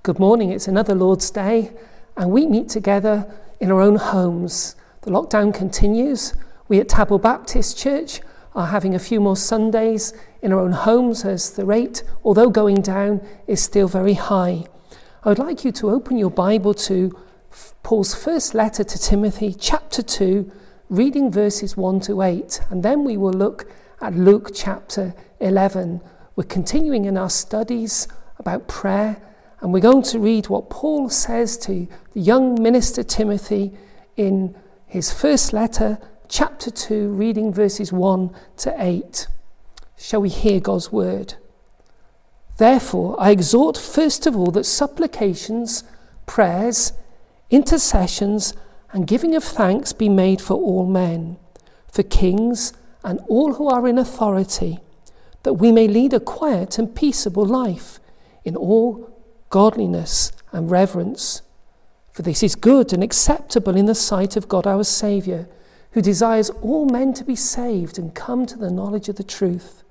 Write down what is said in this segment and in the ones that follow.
Good morning, it's another Lord's Day, and we meet together in our own homes. The lockdown continues. We at Tabor Baptist Church are having a few more Sundays in our own homes as the rate, although going down, is still very high. I would like you to open your Bible to Paul's first letter to Timothy, chapter 2, reading verses 1 to 8, and then we will look at Luke chapter 11. We're continuing in our studies about prayer, and we're going to read what Paul says to the young minister Timothy in his first letter, chapter 2, reading verses 1 to 8. Shall we hear God's word? Therefore, I exhort first of all that supplications, prayers, intercessions, and giving of thanks be made for all men, for kings and all who are in authority, that we may lead a quiet and peaceable life in all godliness and reverence. For this is good and acceptable in the sight of God our Saviour, who desires all men to be saved and come to the knowledge of the truth.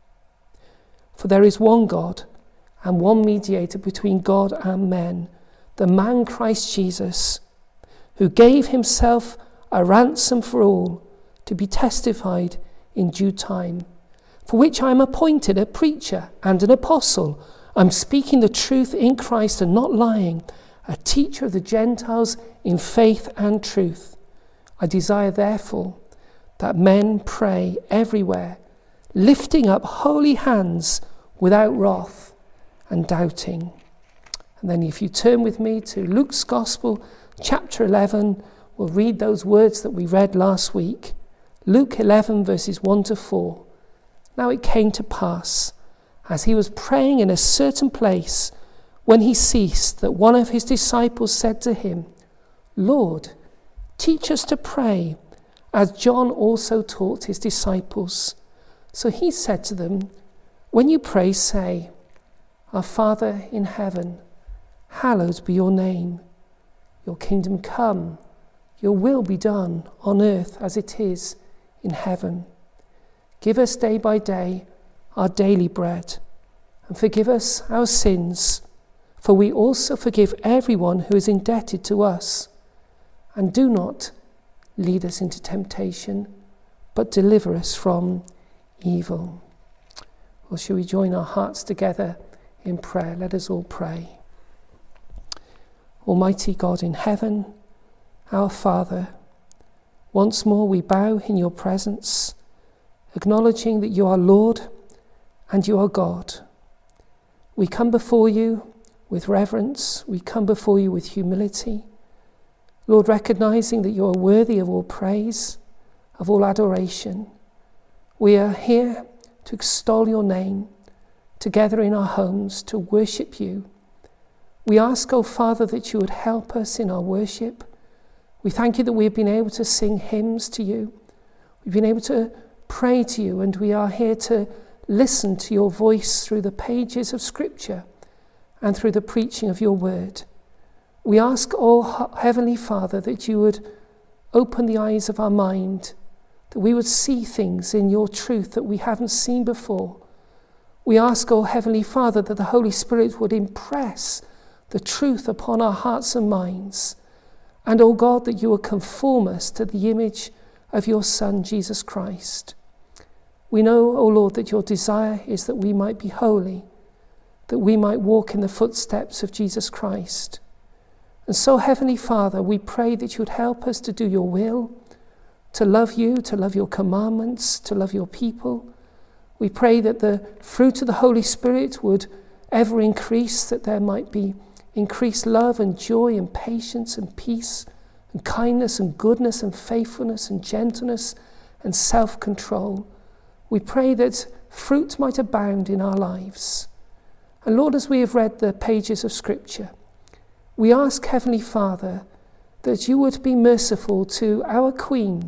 For there is one God and one mediator between God and men, the man Christ Jesus, who gave himself a ransom for all, to be testified in due time, for which I am appointed a preacher and an apostle. I'm speaking the truth in Christ and not lying, a teacher of the Gentiles in faith and truth. I desire therefore that men pray everywhere, lifting up holy hands without wrath and doubting. And then if you turn with me to Luke's Gospel, chapter 11, we'll read those words that we read last week. Luke 11, verses 1 to 4. Now it came to pass, as he was praying in a certain place, when he ceased, that one of his disciples said to him, Lord, teach us to pray, as John also taught his disciples. So he said to them, when you pray, say, Our Father in heaven, hallowed be your name. Your kingdom come, your will be done on earth as it is in heaven. Give us day by day our daily bread, and forgive us our sins, for we also forgive everyone who is indebted to us. And do not lead us into temptation, but deliver us from evil. Well, shall we join our hearts together in prayer? Let us all pray. Almighty God in heaven, our Father, once more we bow in your presence, acknowledging that you are Lord and you are God. We come before you with reverence, we come before you with humility. Lord, recognizing that you are worthy of all praise, of all adoration. We are here to extol your name, together in our homes, to worship you. We ask, O Father, that you would help us in our worship. We thank you that we've been able to sing hymns to you. We've been able to pray to you, and we are here to listen to your voice through the pages of Scripture and through the preaching of your word. We ask, O Heavenly Father, that you would open the eyes of our mind, that we would see things in your truth that we haven't seen before. We ask, O Heavenly Father, that the Holy Spirit would impress the truth upon our hearts and minds. And, O God, that you would conform us to the image of your Son, Jesus Christ. We know, O Lord, that your desire is that we might be holy, that we might walk in the footsteps of Jesus Christ. And so, Heavenly Father, we pray that you would help us to do your will, to love you, to love your commandments, to love your people. We pray that the fruit of the Holy Spirit would ever increase, that there might be increased love and joy and patience and peace and kindness and goodness and faithfulness and gentleness and self-control. We pray that fruit might abound in our lives. And Lord, as we have read the pages of Scripture, we ask, Heavenly Father, that you would be merciful to our Queen,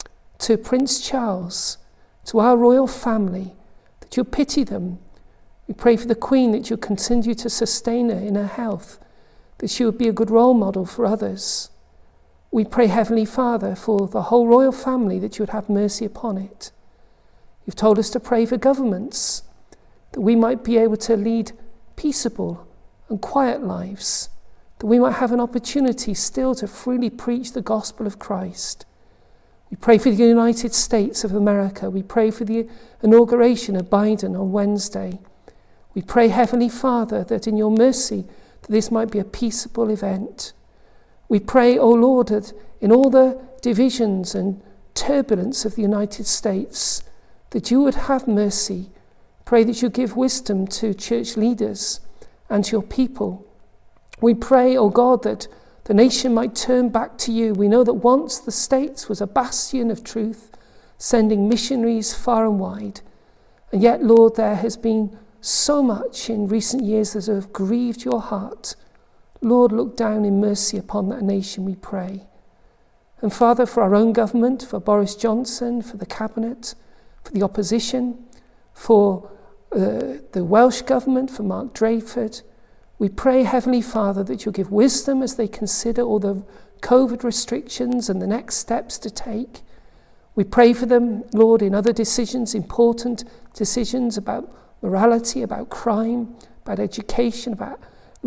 to Prince Charles, to our royal family, that you pity them. We pray for the Queen, that you continue to sustain her in her health, that she would be a good role model for others. We pray, Heavenly Father, for the whole royal family, that you would have mercy upon it. You've told us to pray for governments, that we might be able to lead peaceable and quiet lives, that we might have an opportunity still to freely preach the gospel of Christ. We pray for the United States of America. We pray for the inauguration of Biden on Wednesday. We pray, Heavenly Father, that in your mercy, that this might be a peaceable event. We pray, O Lord, that in all the divisions and turbulence of the United States, that you would have mercy. Pray that you give wisdom to church leaders and to your people. We pray, O God, that the nation might turn back to you. We know that once the States was a bastion of truth, sending missionaries far and wide. And yet, Lord, there has been so much in recent years that have grieved your heart. Lord, look down in mercy upon that nation, we pray. And Father, for our own government, for Boris Johnson, for the cabinet, for the opposition, for the Welsh government, for Mark Drakeford, we pray, Heavenly Father, that you'll give wisdom as they consider all the COVID restrictions and the next steps to take. We pray for them, Lord, in other decisions, important decisions about morality, about crime, about education, about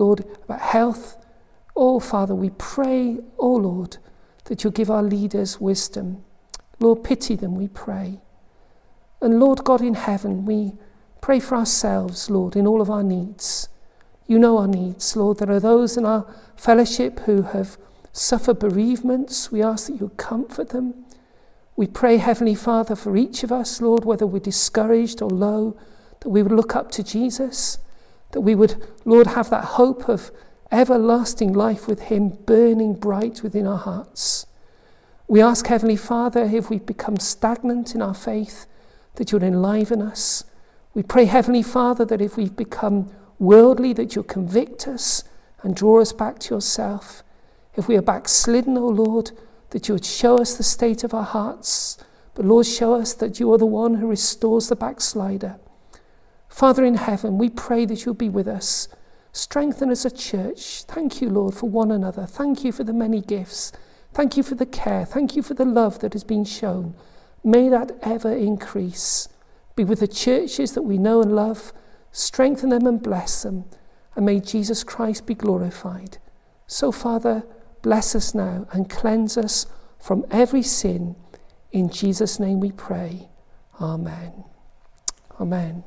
health. Oh, Father, we pray, oh Lord, that you'll give our leaders wisdom. Lord, pity them, we pray. And Lord God in heaven, we pray for ourselves, Lord, in all of our needs. You know our needs, Lord. There are those in our fellowship who have suffered bereavements. We ask that you comfort them. We pray, Heavenly Father, for each of us, Lord, whether we're discouraged or low, that we would look up to Jesus, that we would, Lord, have that hope of everlasting life with him burning bright within our hearts. We ask, Heavenly Father, if we've become stagnant in our faith, that you'll enliven us. We pray, Heavenly Father, that if we've become worldly, that you'll convict us and draw us back to yourself. If we are backslidden, O Lord, that you would show us the state of our hearts. But Lord, show us that you are the one who restores the backslider. Father in heaven, we pray that you'll be with us. Strengthen us as a church. Thank you, Lord, for one another. Thank you for the many gifts. Thank you for the care. Thank you for the love that has been shown. May that ever increase. Be with the churches that we know and love. Strengthen them and bless them. And may Jesus Christ be glorified. So, Father, bless us now and cleanse us from every sin. In Jesus' name we pray. Amen. Amen.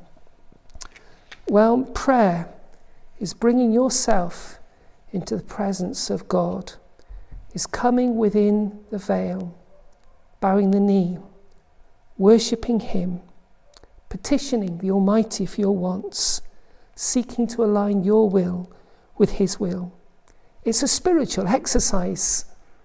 Well, prayer is bringing yourself into the presence of God, is coming within the veil, bowing the knee, worshipping him, petitioning the Almighty for your wants, seeking to align your will with his will. It's a spiritual exercise.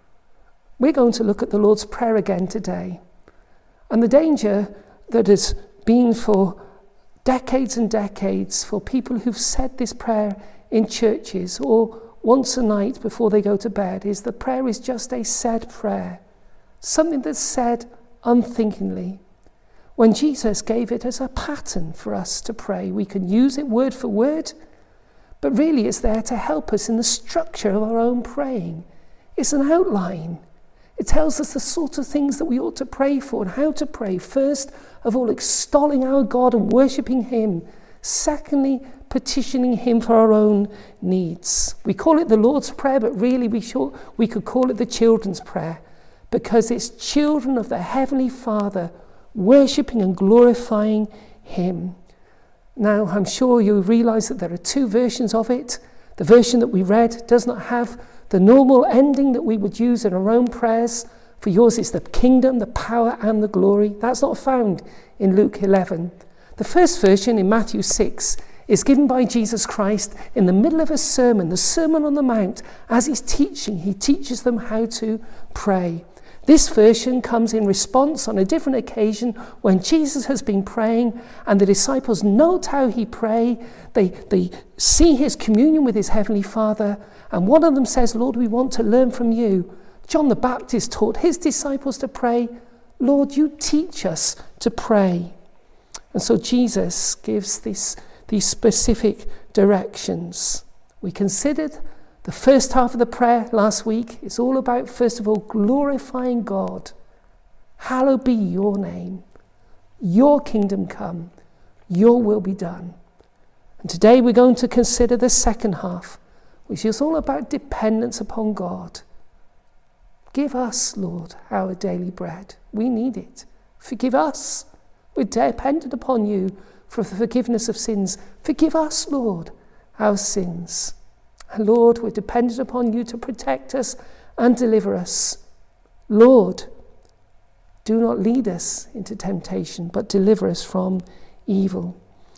We're going to look at the Lord's Prayer again today. And the danger that has been for decades and decades for people who've said this prayer in churches or once a night before they go to bed is the prayer is just a said prayer, something that's said unthinkingly. When Jesus gave it as a pattern for us to pray, we can use it word for word, but really it's there to help us in the structure of our own praying. It's an outline. It tells us the sort of things that we ought to pray for and how to pray. First of all, extolling our God and worshipping him. Secondly, petitioning him for our own needs. We call it the Lord's Prayer, but really we could call it the children's prayer, because it's children of the Heavenly Father worshipping and glorifying him. Now, I'm sure you realise that there are two versions of it. The version that we read does not have the normal ending that we would use in our own prayers. For yours is the kingdom, the power and the glory. That's not found in Luke 11. The first version in Matthew 6 is given by Jesus Christ in the middle of a sermon, the Sermon on the Mount. As he's teaching, he teaches them how to pray. This version comes in response on a different occasion when Jesus has been praying and the disciples note how he prayed. They see his communion with his Heavenly Father, and one of them says, Lord, we want to learn from you. John the Baptist taught his disciples to pray, Lord, you teach us to pray. And so Jesus gives these specific directions. We considered the first half of the prayer last week. It's all about, first of all, glorifying God. Hallowed be your name. Your kingdom come. Your will be done. And today we're going to consider the second half, which is all about dependence upon God. Give us, Lord, our daily bread. We need it. Forgive us. We're dependent upon you for the forgiveness of sins. Forgive us, Lord, our sins. And Lord, we're dependent upon you to protect us and deliver us. Lord, do not lead us into temptation, but deliver us from evil.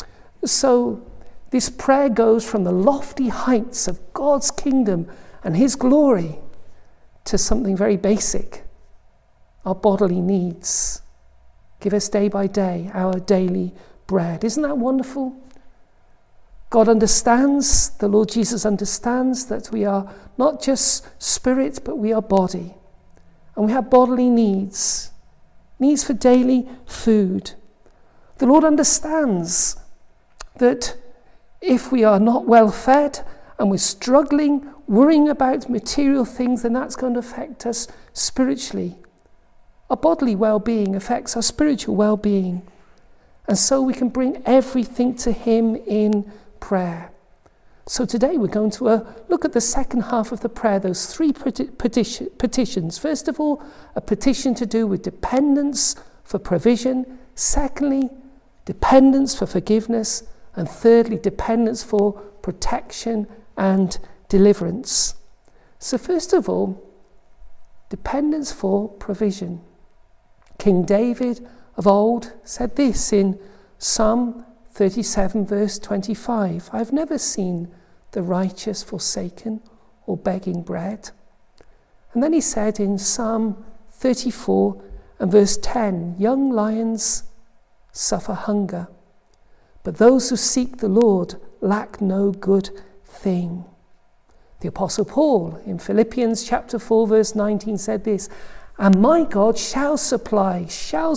So this prayer goes from the lofty heights of God's kingdom and his glory to something very basic, our bodily needs. Give us day by day our daily bread. Isn't that wonderful? God understands, the Lord Jesus understands that we are not just spirit, but we are body. And we have bodily needs for daily food. The Lord understands that if we are not well fed and we're struggling, worrying about material things, then that's going to affect us spiritually. Our bodily well-being affects our spiritual well-being. And so we can bring everything to him in prayer. So today we're going to look at the second half of the prayer, those three petitions. First of all, a petition to do with dependence for provision. Secondly, dependence for forgiveness. And thirdly, dependence for protection and deliverance. So first of all, dependence for provision. King David of old said this in Psalm 37 verse 25, I've never seen the righteous forsaken or begging bread. And then he said in Psalm 34 and verse 10, young lions suffer hunger, but those who seek the Lord lack no good thing. The Apostle Paul in Philippians chapter 4 verse 19 said this, and my God shall supply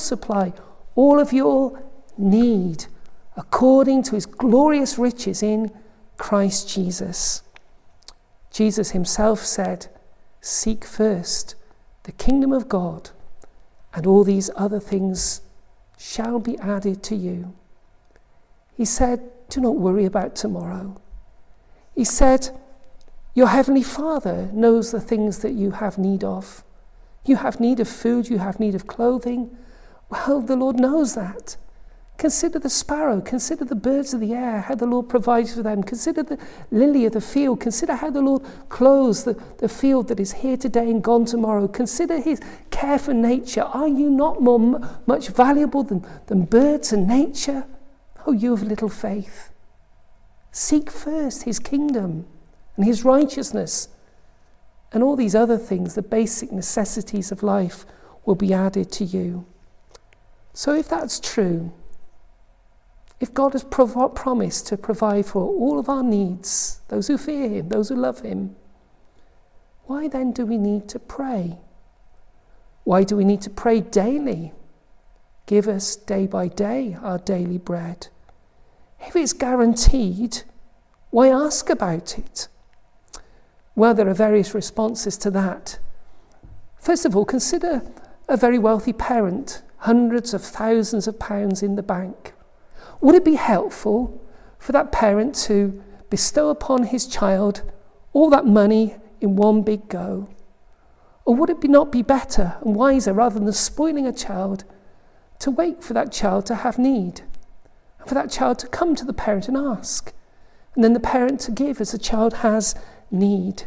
all of your need according to his glorious riches in Christ Jesus. Jesus himself said, seek first the kingdom of God, and all these other things shall be added to you. He said, do not worry about tomorrow. He said, your heavenly Father knows the things that you have need of. You have need of food, you have need of clothing. Well, the Lord knows that. Consider the sparrow, consider the birds of the air, how the Lord provides for them. Consider the lily of the field, consider how the Lord clothes the field that is here today and gone tomorrow. Consider his care for nature. Are you not much valuable than birds and nature? Oh, you of little faith. Seek first his kingdom and his righteousness, and all these other things, the basic necessities of life, will be added to you. So if that's true, if God has promised to provide for all of our needs, those who fear him, those who love him, why then do we need to pray? Why do we need to pray daily? Give us day by day our daily bread. If it's guaranteed, why ask about it? Well, there are various responses to that. First of all, consider a very wealthy parent, hundreds of thousands of pounds in the bank. Would it be helpful for that parent to bestow upon his child all that money in one big go? Or would it not be better and wiser, rather than spoiling a child, to wait for that child to have need, and for that child to come to the parent and ask, and then the parent to give as the child has need?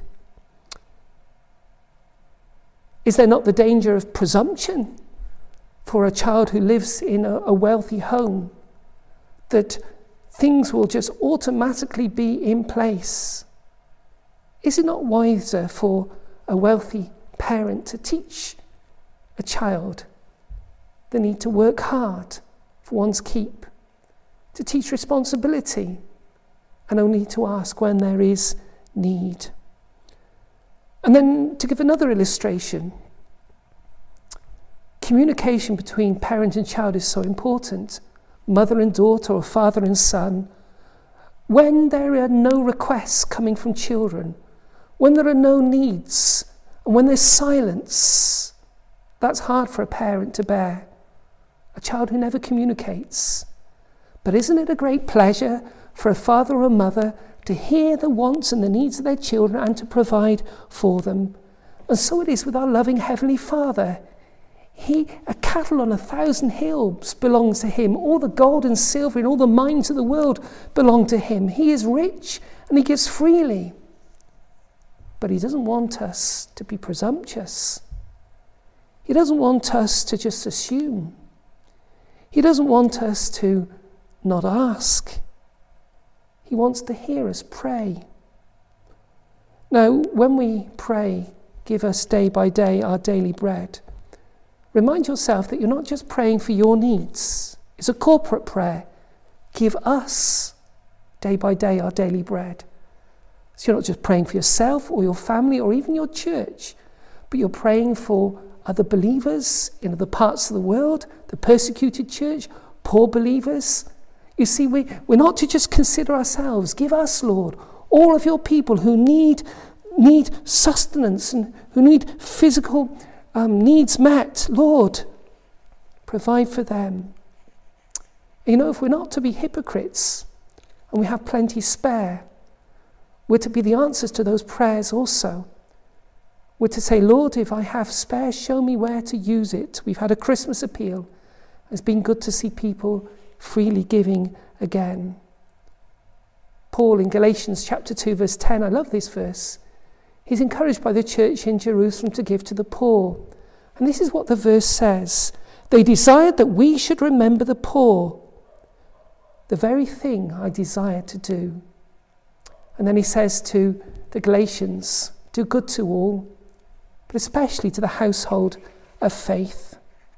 Is there not the danger of presumption for a child who lives in a wealthy home, that things will just automatically be in place? Is it not wiser for a wealthy parent to teach a child the need to work hard for one's keep, to teach responsibility, and only to ask when there is need? And then, to give another illustration, communication between parent and child is so important. Mother and daughter, or father and son. When there are no requests coming from children, when there are no needs, and when there's silence, that's hard for a parent to bear. A child who never communicates. But isn't it a great pleasure for a father or a mother to hear the wants and the needs of their children and to provide for them. And so it is with our loving Heavenly Father. A cattle on 1,000 hills belongs to him. All the gold and silver in all the mines of the world belong to him. He is rich and he gives freely. But he doesn't want us to be presumptuous. He doesn't want us to just assume. He doesn't want us to not ask. He wants to hear us pray. Now, when we pray, give us day by day our daily bread, remind yourself that you're not just praying for your needs. It's a corporate prayer. Give us day by day our daily bread. So you're not just praying for yourself or your family or even your church, but you're praying for other believers in other parts of the world, the persecuted church, poor believers. You see, we're not to just consider ourselves. Give us, Lord, all of your people who need sustenance and who need physical needs met. Lord, provide for them. You know, if we're not to be hypocrites and we have plenty spare, we're to be the answers to those prayers also. We're to say, Lord, if I have spare, show me where to use it. We've had a Christmas appeal. It's been good to see people freely giving again. Paul in Galatians chapter 2 verse 10, I love this verse. He's encouraged by the church in Jerusalem to give to the poor. And this is what the verse says. They desired that we should remember the poor, the very thing I desire to do. And then he says to the Galatians, do good to all, but especially to the household of faith.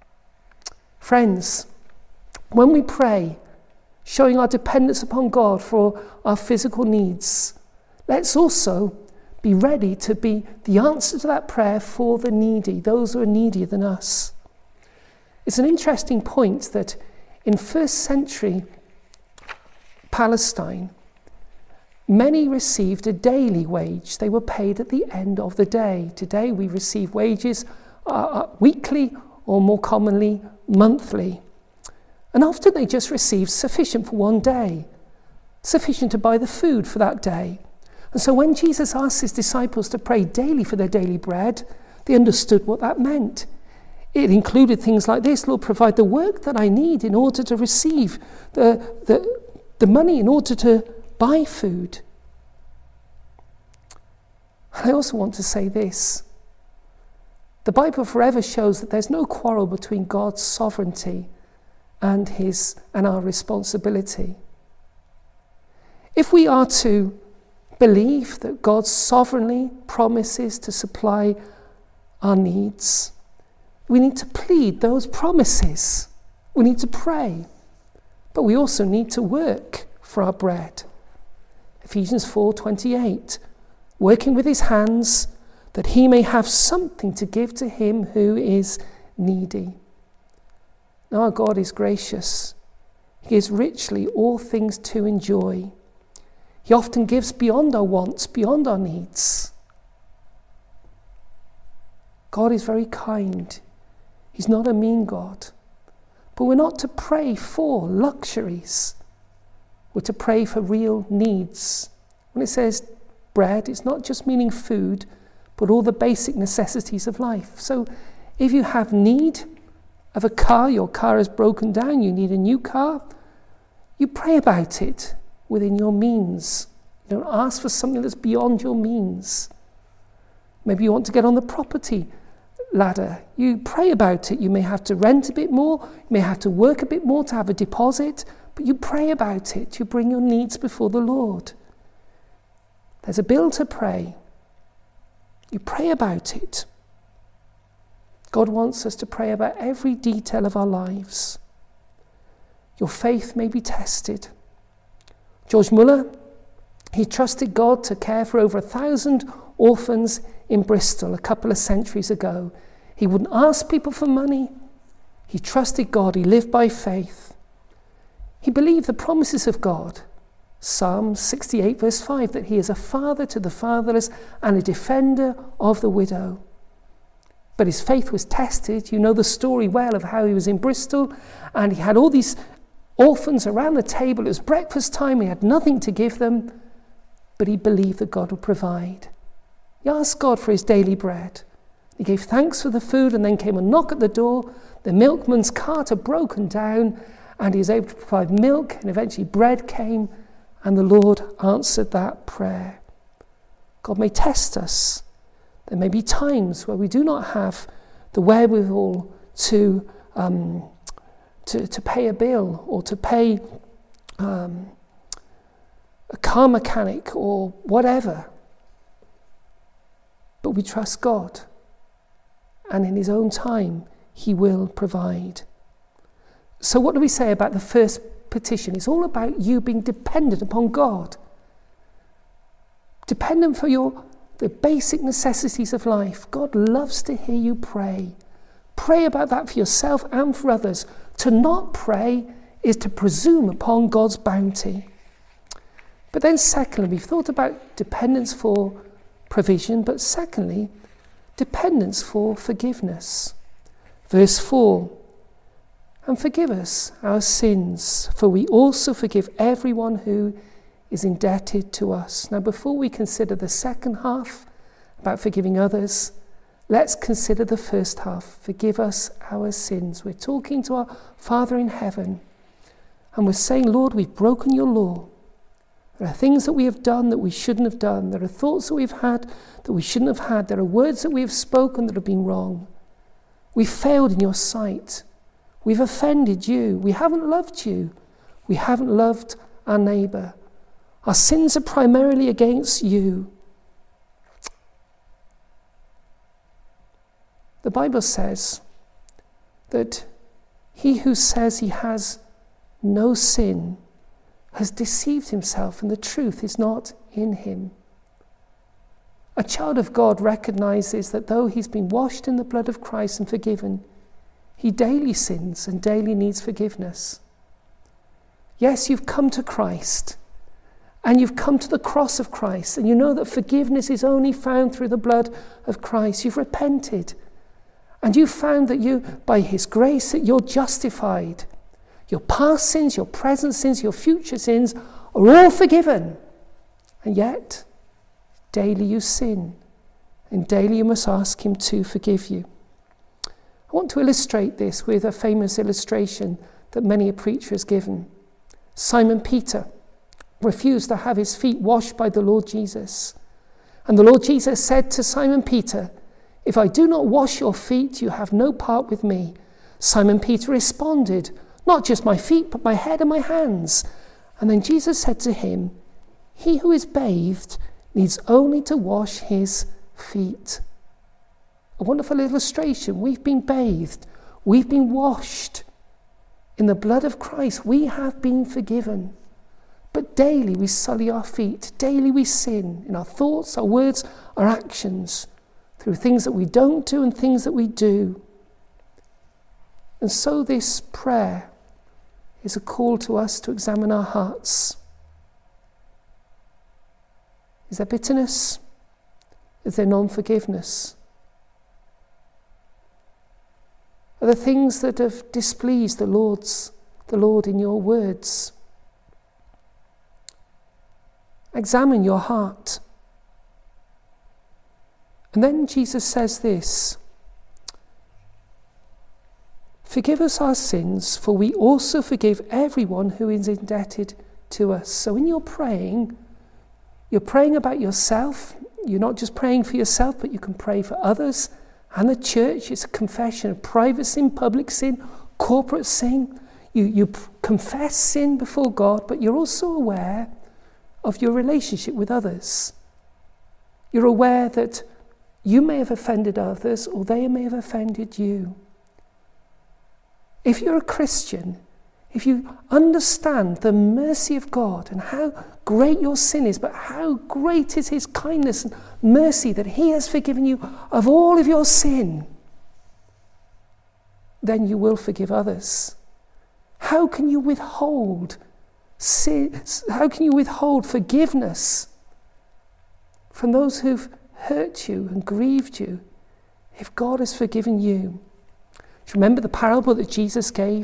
Friends, when we pray, showing our dependence upon God for our physical needs, let's also be ready to be the answer to that prayer for the needy, those who are needier than us. It's an interesting point that in first century Palestine, many received a daily wage. They were paid at the end of the day. Today we receive wages weekly or more commonly monthly. And often they just received sufficient for one day, sufficient to buy the food for that day. And so when Jesus asked his disciples to pray daily for their daily bread, they understood what that meant. It included things like this: Lord, provide the work that I need in order to receive the money in order to buy food. And I also want to say this. The Bible forever shows that there's no quarrel between God's sovereignty and our responsibility. If we are to believe that God sovereignly promises to supply our needs, we need to plead those promises. We need to pray. But we also need to work for our bread. Ephesians 4:28, working with his hands that he may have something to give to him who is needy. Now our God is gracious. He gives richly all things to enjoy. He often gives beyond our wants, beyond our needs. God is very kind. He's not a mean God. But we're not to pray for luxuries. We're to pray for real needs. When it says bread, it's not just meaning food, but all the basic necessities of life. So if you have need of a car, your car is broken down, you need a new car, you pray about it within your means. You don't ask for something that's beyond your means. Maybe you want to get on the property ladder. You pray about it. You may have to rent a bit more, you may have to work a bit more to have a deposit, but you pray about it. You bring your needs before the Lord. There's a bill to pay. You pray about it. God wants us to pray about every detail of our lives. Your faith may be tested. George Muller, he trusted God to care for over 1,000 orphans in Bristol a couple of centuries ago. He wouldn't ask people for money. He trusted God. He lived by faith. He believed the promises of God. Psalm 68 verse 5, that he is a father to the fatherless and a defender of the widow. But his faith was tested. You know the story well of how he was in Bristol and he had all these orphans around the table. It was breakfast time. He had nothing to give them, but he believed that God would provide. He asked God for his daily bread. He gave thanks for the food, and then came a knock at the door. The milkman's cart had broken down, and he was able to provide milk, and eventually bread came, and the Lord answered that prayer. God may test us. There may be times where we do not have the wherewithal to pay a bill, or to pay a car mechanic, or whatever. But we trust God, and in his own time he will provide. So what do we say about the first petition? It's all about you being dependent upon God. Dependent for the basic necessities of life. God loves to hear you pray. Pray about that for yourself and for others. To not pray is to presume upon God's bounty. But then secondly, we've thought about dependence for provision, but secondly, dependence for forgiveness. Verse 4, and forgive us our sins, for we also forgive everyone who is indebted to us. Now, before we consider the second half about forgiving others, let's consider the first half. Forgive us our sins. We're talking to our Father in heaven, and we're saying, Lord, we've broken your law. There are things that we have done that we shouldn't have done. There are thoughts that we've had that we shouldn't have had. There are words that we have spoken that have been wrong. We've failed in your sight. We've offended you. We haven't loved you. We haven't loved our neighbour. Our sins are primarily against you. The Bible says that he who says he has no sin has deceived himself, and the truth is not in him. A child of God recognizes that though he's been washed in the blood of Christ and forgiven, he daily sins and daily needs forgiveness. Yes, you've come to Christ, and you've come to the cross of Christ, and you know that forgiveness is only found through the blood of Christ. You've repented, and you've found that you, by his grace, that you're justified. Your past sins, your present sins, your future sins are all forgiven. And yet, daily you sin, and daily you must ask him to forgive you. I want to illustrate this with a famous illustration that many a preacher has given. Simon Peter refused to have his feet washed by the Lord Jesus. And the Lord Jesus said to Simon Peter, "If I do not wash your feet, you have no part with me." Simon Peter responded, "Not just my feet, but my head and my hands." And then Jesus said to him, "He who is bathed needs only to wash his feet." A wonderful illustration. We've been bathed. We've been washed. In the blood of Christ, we have been forgiven. But daily we sully our feet. Daily we sin in our thoughts, our words, our actions, through things that we don't do and things that we do. And so this prayer is a call to us to examine our hearts. Is there bitterness? Is there non-forgiveness? Are there things that have displeased the Lord in your words? Examine your heart. And then Jesus says this, "Forgive us our sins, for we also forgive everyone who is indebted to us." So when you're praying about yourself. You're not just praying for yourself, but you can pray for others and the church. It's a confession of private sin, public sin, corporate sin. You confess sin before God, but you're also aware of your relationship with others. You're aware that you may have offended others, or they may have offended you. If you're a Christian, if you understand the mercy of God and how great your sin is, but how great is his kindness and mercy that he has forgiven you of all of your sin, then you will forgive others. How can you withhold sin? How can you withhold forgiveness from those who've hurt you and grieved you if God has forgiven you? Do you remember the parable that Jesus gave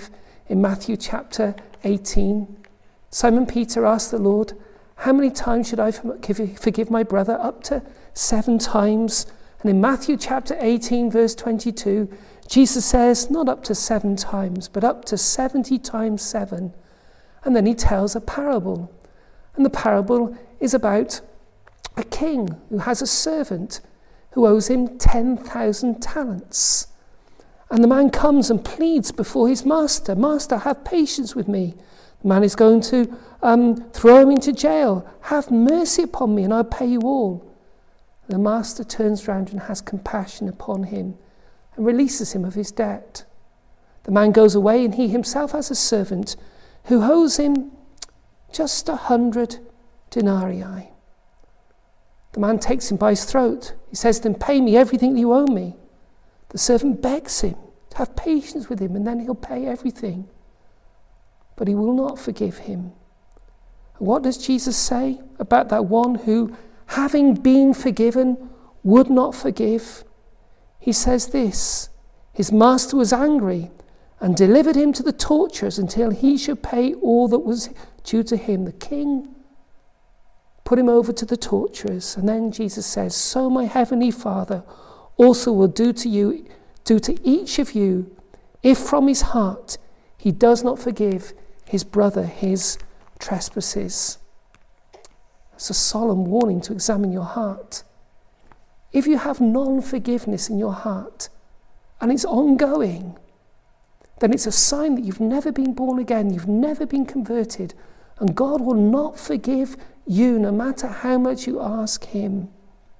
in Matthew chapter 18. Simon Peter asked the Lord, how many times should I forgive my brother? Up to 7 times. And in Matthew chapter 18, verse 22, Jesus says, not up to 7 times, but up to 70 times 7. And then he tells a parable. And the parable is about a king who has a servant who owes him 10,000 talents. And the man comes and pleads before his master, Master, have patience with me. The man is going to throw him into jail. Have mercy upon me and I'll pay you all. The master turns round and has compassion upon him and releases him of his debt. The man goes away and he himself has a servant who owes him just 100 denarii. The man takes him by his throat. He says to him, pay me everything you owe me. The servant begs him to have patience with him and then he'll pay everything. But he will not forgive him. And what does Jesus say about that one who, having been forgiven, would not forgive? He says this, his master was angry and delivered him to the torturers until he should pay all that was due to him. The king put him over to the torturers. And then Jesus says, so my heavenly Father also will do to each of you, if from his heart he does not forgive his brother his trespasses. It's a solemn warning to examine your heart. If you have non-forgiveness in your heart and it's ongoing, then it's a sign that you've never been born again, you've never been converted, and God will not forgive you no matter how much you ask him.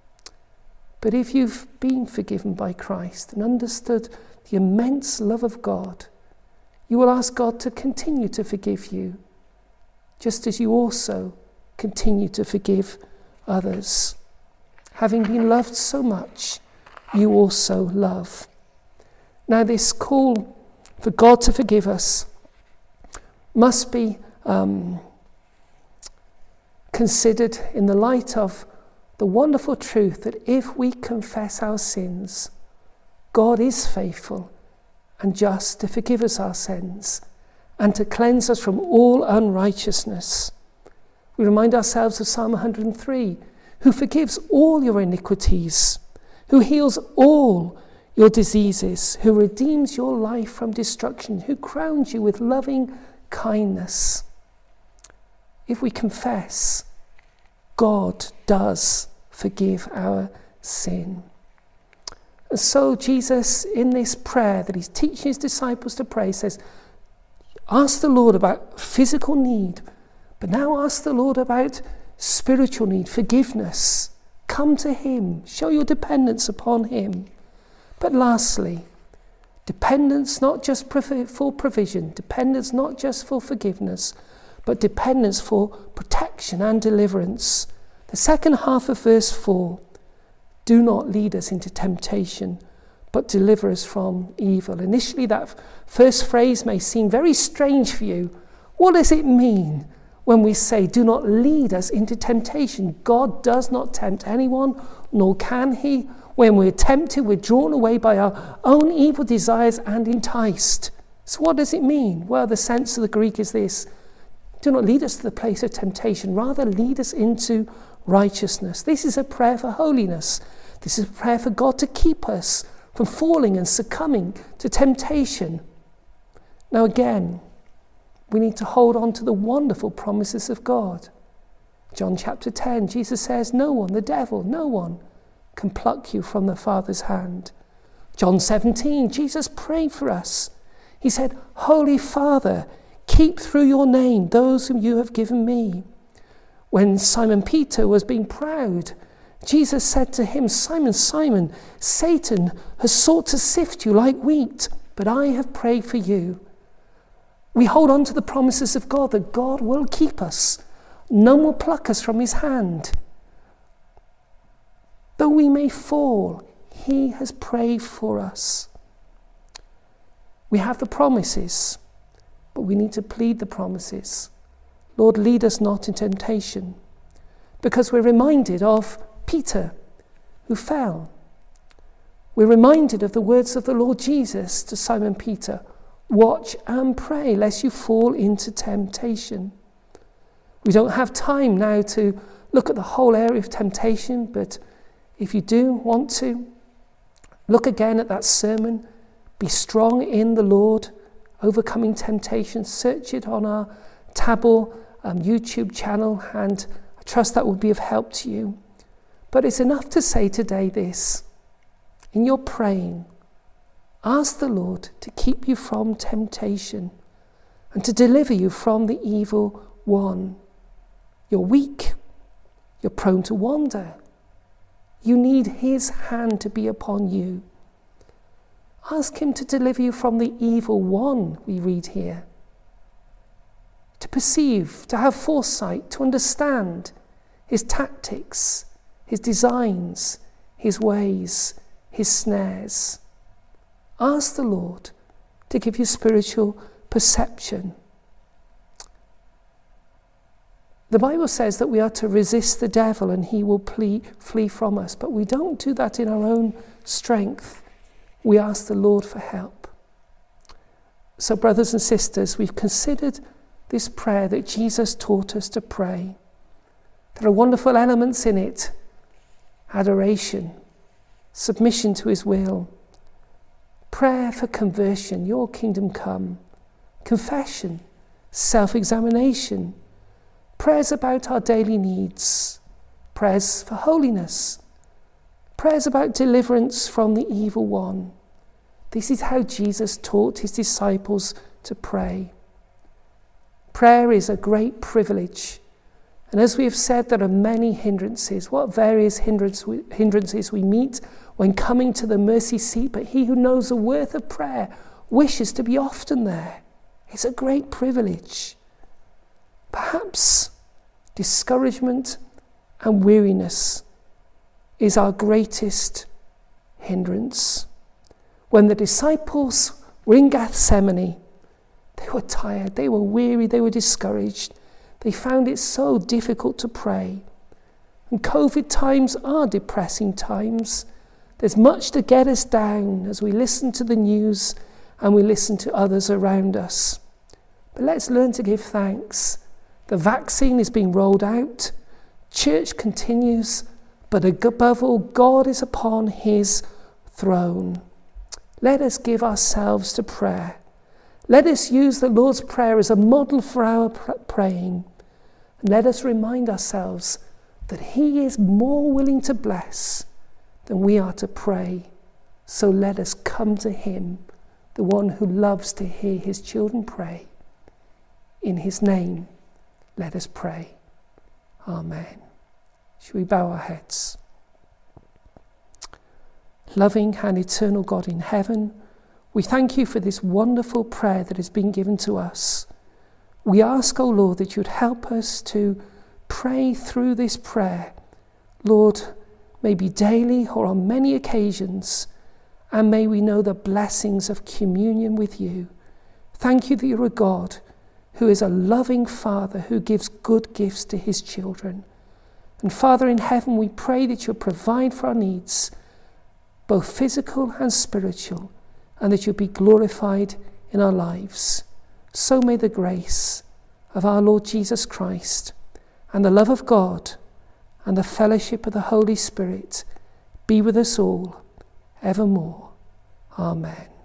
But if you've been forgiven by Christ and understood the immense love of God, you will ask God to continue to forgive you, just as you also continue to forgive others. Having been loved so much, you also love. Now, this call for God to forgive us must be considered in the light of the wonderful truth that if we confess our sins, God is faithful and just to forgive us our sins and to cleanse us from all unrighteousness. We remind ourselves of Psalm 103, who forgives all your iniquities, who heals all your diseases, who redeems your life from destruction, who crowns you with loving kindness. If we confess, God does forgive our sin. And so Jesus, in this prayer that he's teaching his disciples to pray, says, ask the Lord about physical need, but now ask the Lord about spiritual need, forgiveness. Come to him, show your dependence upon him. But lastly, dependence not just for provision, dependence not just for forgiveness, but dependence for protection and deliverance. The second half of verse 4, do not lead us into temptation, but deliver us from evil. Initially, that first phrase may seem very strange for you. What does it mean when we say, do not lead us into temptation? God does not tempt anyone, nor can he. When we're tempted, we're drawn away by our own evil desires and enticed. So what does it mean? Well, the sense of the Greek is this. Do not lead us to the place of temptation. Rather, lead us into righteousness. This is a prayer for holiness. This is a prayer for God to keep us from falling and succumbing to temptation. Now again, we need to hold on to the wonderful promises of God. John chapter 10, Jesus says, no one, the devil, no one can pluck you from the Father's hand. John 17, Jesus prayed for us. He said, Holy Father, keep through your name those whom you have given me. When Simon Peter was being proud, Jesus said to him, Simon, Simon, Satan has sought to sift you like wheat, but I have prayed for you. We hold on to the promises of God that God will keep us. None will pluck us from his hand. Though we may fall, he has prayed for us. We have the promises, but we need to plead the promises. Lord, lead us not in temptation, because we're reminded of Peter, who fell. We're reminded of the words of the Lord Jesus to Simon Peter, Watch and pray lest you fall into temptation. We don't have time now to look at the whole area of temptation, but if you do want to, look again at that sermon. Be strong in the Lord, overcoming temptation. Search it on our Tabor YouTube channel, and I trust that will be of help to you. But it's enough to say today this. In your praying, ask the Lord to keep you from temptation and to deliver you from the evil one. You're weak. You're prone to wander. You need his hand to be upon you. Ask him to deliver you from the evil one, we read here. To perceive, to have foresight, to understand his tactics, his designs, his ways, his snares. Ask the Lord to give you spiritual perception. The Bible says that we are to resist the devil and he will flee from us, but we don't do that in our own strength. We ask the Lord for help. So, brothers and sisters, we've considered this prayer that Jesus taught us to pray. There are wonderful elements in it: adoration, submission to his will, prayer for conversion, your kingdom come, confession, self-examination, prayers about our daily needs, prayers for holiness, prayers about deliverance from the evil one. This is how Jesus taught his disciples to pray. Prayer is a great privilege. And as we have said, there are many hindrances. What various hindrances we meet when coming to the mercy seat, but he who knows the worth of prayer wishes to be often there. It's a great privilege. Perhaps discouragement and weariness is our greatest hindrance. When the disciples were in Gethsemane, they were tired, they were weary, they were discouraged. They found it so difficult to pray. And COVID times are depressing times. There's much to get us down as we listen to the news and we listen to others around us. But let's learn to give thanks. The vaccine is being rolled out. Church continues. But above all, God is upon his throne. Let us give ourselves to prayer. Let us use the Lord's Prayer as a model for our praying. And let us remind ourselves that he is more willing to bless than we are to pray. So let us come to him, the one who loves to hear his children pray. In his name, let us pray. Amen. Shall we bow our heads? Loving and eternal God in heaven, we thank you for this wonderful prayer that has been given to us. We ask, O Lord, that you'd help us to pray through this prayer, Lord, maybe daily or on many occasions, and may we know the blessings of communion with you. Thank you that you're a God who is a loving Father who gives good gifts to his children. And Father in heaven, we pray that you'll provide for our needs, both physical and spiritual, and that you'll be glorified in our lives. So may the grace of our Lord Jesus Christ and the love of God and the fellowship of the Holy Spirit be with us all evermore. Amen.